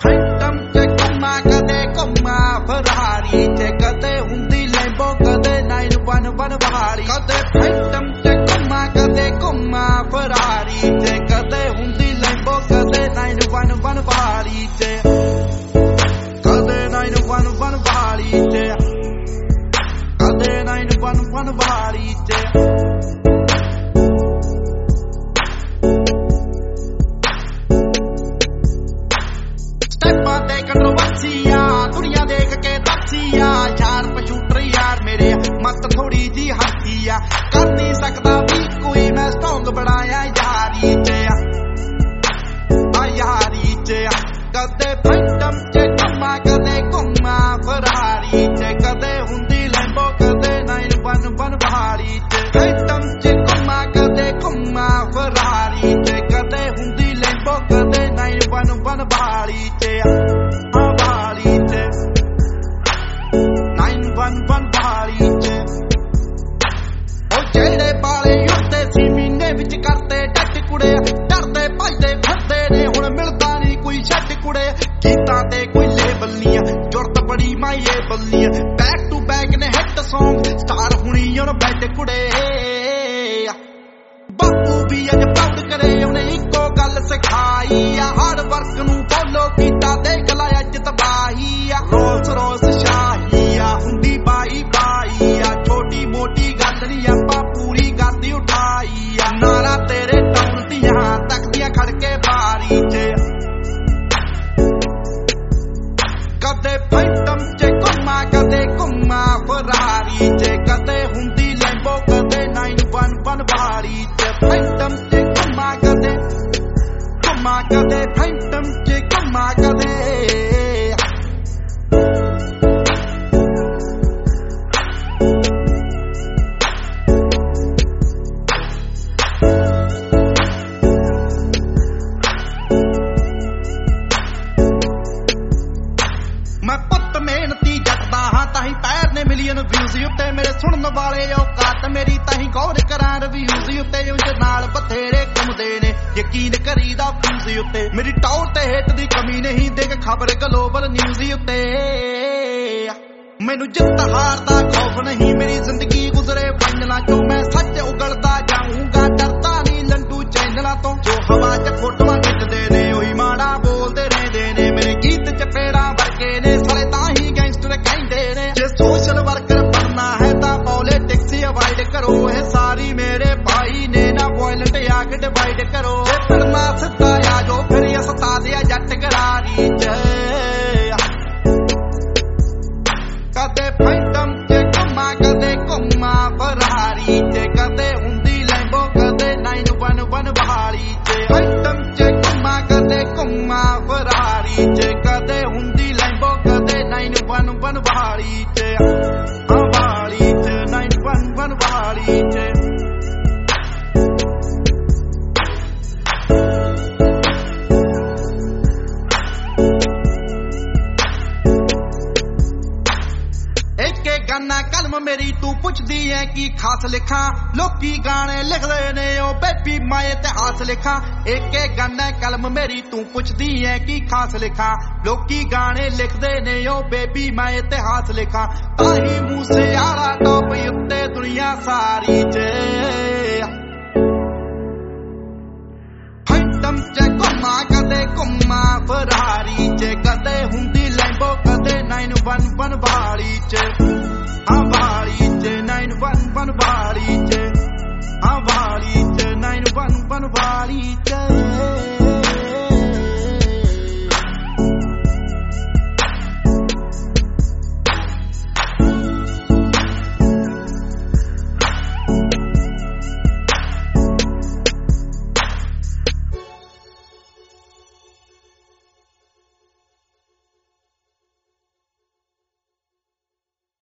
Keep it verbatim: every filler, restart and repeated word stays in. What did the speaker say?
Phantom ਚ ਘੁੰਮਾ ਕਦੇ ਘੁੰਮਾ ਫਰਾਰੀ ਚ ਕਦੇ ਹੁੰਦੀ ਲੈਂਬੋ ਕਦੇ ਨਾਈਨ ਵਨ ਵਨ ਵਾਲੀ ਕਦੇ ਫੈਂਟਮ ਚ ਘੁੰਮਾ ਕਦੇ ਘੁੰਮਾ ਫਰਾਰੀ ਚ ਕਦੇ ਹੁੰਦੀ ਲੈਂਬੋ ਕਦੇ ਨਾਈਨ ਵਨ ਵਨ ਵਾਲੀ ਚ ਕਦੇ ਨਾਈਨ ਵਨ ਵਨ ਵਾਲੀ ਚ ਕਦੇ ਨਾਈਨ ਵਨ ਵਨ ਵਾਲੀ ਚ ਸਟੈਪਾਂ ਤੇ ਕੰਟਰੋਵਰਸੀਆ ਦੁਨੀਆ ਦੇਖ ਕੇ ਦੱਸੀਆ ਯਾਰ ਪਸ਼ੂਟਰ ਯਾਰ ਮੇਰੇ ਮੱਤ ਥੋੜੀ ਜੀ ਹੱਥੀ ਆ ਕਰ ਨਹੀਂ ਸਕਦਾ ਵੀ ਕੋਈ ਮੈਂ ਸਟਰੋਂਗ ਬਣਾਇਆ ਯਾਰੀ ਚ ਆ ਯਾਰੀ ਚ ਕਦੇ ਫੈਂਟਮ ਚ ਘੁੰਮਾ ਕਦੇ ਘੁੰਮਾ ਫਰਾਰੀ ਚ ਕਦੇ ਹੁੰਦੀ ਲੈਂਬੋ ਕਦੇ ਨਾਈਨ ਵਨ ਵਨ ਵਾਲੀ ਚ ਫੈਂਟਮ ਚ ਘੁੰਮਾ ਕਦੇ ਘੁੰਮਾ ਫਰਾਰੀ ਚ ਕਦੇ ਹੁੰਦੀ ਲੈਂਬੋ ਕਦੇ ਨਾਈਨ ਵਨ ਵਨ ਵਾਲੀ ਚ ਆ ਵਾਲੀ ਚ ਨਾਈਨ ਵਨ ਵਨ ਵਾਲੀ ਚ ਉਹ ਜਿਹੜੇ ਬਾਲੇ ਉੱਤੇ ਸੀ ਮਹੀਨੇ ਵਿੱਚ ਕਰਤੇ ਟੱਟ ਕੁੜੇ ਡਰਦੇ ਭੱਜਦੇ ਫਿਰਦੇ ਨੇ ਹੁਣ ਮਿਲਦਾ ਨਹੀਂ ਕੋਈ ਛੱਡ ਕੁੜੇ ਗੀਤਾਂ ਤੇ ਕੋਈ ਲੇਬਲ ਨਹੀਂ ਆ ਜ਼ੁਰਤ ਬੜੀ ਮਾਈਏ ਬੱਲੀਆਂ ਬੈਕ ਟੂ ਬੈਕ ਨੇ ਹਿੱਟ ਸੌਂਗ ਸਟਾਰ ਹੁਣੀ ਹੁਣ ਬੈਠ ਕੁੜੇ ਬਾਪੂ ਵੀ ਅੱਜ ਪ੍ਰਾਊਡ ਕਰੇ ਉਹਨੇ ਇੱਕੋ ਗੱਲ ਸਿਖਾਈ ਆ ਹਾਰਡ ਵਰਕ ਨੂੰ ਫੋਲੋ ਕੀਤਾ ਦੇਖ ਲਾ ਅੱਜ ਤਬਾਹੀ ਆ ਰੋਸ ਰੋਸ ਸ਼ਾਹੀ ਆ ਹੁੰਦੀ ਬਾਈ ਬਾਈ ਆ ਛੋਟੀ ਮੋਟੀ ਗੱਲ ਨਹੀਂ ਆਪਾਂ ਪੂਰੀ ਗੱਦੀ ਉਠਾਈ ਆ ਨਾਰਾ ਤੇਰੇ ਟਾਉਣ ਦੀਆਂ ਤੱਕਦੀਆਂ ਖੜ ਕੇ ਬਾਰੀ ਚ ਕਦੇ ਫੈਂਟਮ ਚ ਘੁੰਮਾ ਕਦੇ ਘੁੰਮਾ ਫਰਾਰੀ ਚ ਕਦੇ ਹੁੰਦੀ ਲੈਂਬੋ ਕਦੇ ਨਾਈਨ ਵਨ ਵਨ ਵਾਲੀ ਚ ਫੈਂਟਮ ਚ ਘੁੰਮਾ ਕਦੇ ਘੁੰਮਾ ਕਦੇ ਫੈਂਟਮ ਚ ਘੁੰਮਾ ਕਦੇ ਮੈਂ ਪੁੱਤ ਮਿਹਨਤੀ ਜੱਟਦਾ ਹਾਂ ਤਾਹੀਂ ਪੈਰ ਨੇ ਮਿਲੀਅਨ ਵਿਊਜ਼ ਉੱਤੇ ਮੇਰੇ ਸੁਣਨ ਵਾਲੇ ਔਕਾਤ ਮੇਰੀ ਤਾਹੀਂ ਗੌਰ ਕਰਾਂ ਰਿਵਿਊਜ਼ ਉੱਤੇ ਉਂਝ ਨਾਲ ਬਥੇਰੇ ਘੁੰਮਦੇ ਨੇ ਯਕੀਨ ਕਰੀਦਾ ਫਿਊਜ਼ ਉੱਤੇ ਮੇਰੀ ਟੌਰ ਤੇ ਹਿੱਟ ਦੀ ਕਮੀ ਨਹੀਂ ਦੇਖ ਖਬਰ ਗਲੋਬਲ ਨਿਊਜ਼ ਉੱਤੇ ਮੈਨੂੰ ਜਿੱਤ ਹਾਰ ਦਾ ਖੌਫ ਨਹੀਂ ਮੇਰੀ ਜ਼ਿੰਦਗੀ ਗੁਜ਼ਰੇ ਫਾਈਨਲਾਂ ਚੋਂ ਮੈਂ ਸੱਚ ਉਗਲਦਾ ਜਾਊਂਗਾ ਡਰਦਾ ਨਹੀਂ ਲੰਡੂ ਚੈਨਲਾਂ ਤੋਂ ਜੋ ਹਵਾ ਚ ਫੋਟੋਆਂ ਖਿੱਚਦੇ ਨੇ ਉਹੀ ਮਾੜਾ ਬੋਲਦੇ ਰਹਿੰਦੇ ਨੇ ਮੇਰੇ ਗੀਤ ਚ ਪੇੜਾਂ ਵਰਗੇ ਨੇ ਸਾਰੇ ਤਾਂ ਹੀ ਗੈਂਗਸਟਰ ਕਹਿੰਦੇ ਨੇ ਜੇ ਸੋਸ਼ਲ ਵਰਕਰ ਬਣਨਾ ਹੈ ਤਾਂ ਪੋਲਿਟਿਕਸ ਅਵਾਇਡ ਕਰੋ ਇਹ ਸਾਰੀ ਮੇਰੇ ਭਾਈ ਨੇ ਨਾ ਵਾਇਲੈਂਟ ਆ ਕੇ ਡਿਵਾਈਡ ਕਰੋ ਜੇ ਫਿਰਨਾ ਸਿੱਧਾ ਆ ਜੋ ਫਿਰ ਅਸਤਾ ਦਿਆ ਜੱਟ ਗਰਾਰੀ ਚ ਕਦੇ ਫੈਂਟਮ ਚ ਘੁੰਮਾ ਕਦੇ ਘੁੰਮਾ ਫਰਾਰੀ ਚ ਕਦੇ ਹੁੰਦੀ ਲੈਂਬੋ ਕਦੇ ਨਾਈਨ ਵਨ ਵਨ ਵਾਲੀ ਚ ਫੈਂਟਮ ਚ ਘੁੰਮਾ ਕਦੇ ਘੁੰਮਾ ਫਰਾਰੀ ਚ ਕਦੇ ਹੁੰਦੀ ਲੈਂਬੋ ਕਦੇ ਨਾਈਨ ਵਨ ਵਨ ਵਾਲੀ ਚ ਆ ਵਾਲੀ ਚ ਨਾਈਨ ਵਨ ਵਨ ਵਾਲੀ ਚ ਗਾਨਾ ਕਲਮ ਮੇਰੀ ਤੂੰ ਪੁੱਛਦੀ ਐ ਕੀ ਖਾਸ ਲਿਖਾਂ ਲੋਕੀ ਗਾਣੇ ਲਿਖਦੇ ਨੇ ਉਹ ਬੇਬੀ ਮੈਂ ਇਤਿਹਾਸ ਲਿਖਾਂ ਏਕੇ ਗਾਨਾ ਕਲਮ ਮੇਰੀ ਤੂੰ ਪੁੱਛਦੀ ਐ ਕੀ ਖਾਸ ਲਿਖਾਂ ਲੋਕੀ ਗਾਣੇ ਲਿਖਦੇ ਨੇ ਉਹ ਬੇਬੀ ਮੈਂ ਇਤਿਹਾਸ ਲਿਖਾਂ ਤਾਹੀਂ ਮੂਸੇਵਾਲਾ ਟੌਪ ਉੱਤੇ ਦੁਨੀਆ ਸਾਰੀ ਚ ਫੈਂਟਮ ਚ ਘੁੰਮਾ ਕਦੇ ਘੁੰਮਾ ਫਰਾਰੀ ਚ ਕਦੇ ਹੁੰਦੀ ਲੈਂਬੋ ਕਦੇ ਨਾਈਨ ਵਨ ਵਨ ਵਾਲੀ ਚ ਆ ਵਾਲੀ ਚ ਨਾਈਨ ਵਨ ਵਨ ਵਾਲੀ ਚ ਆ ਵਾਲੀ ਚ ਨਾਈਨ ਵਨ ਵਨ ਵਾਲੀ ਚ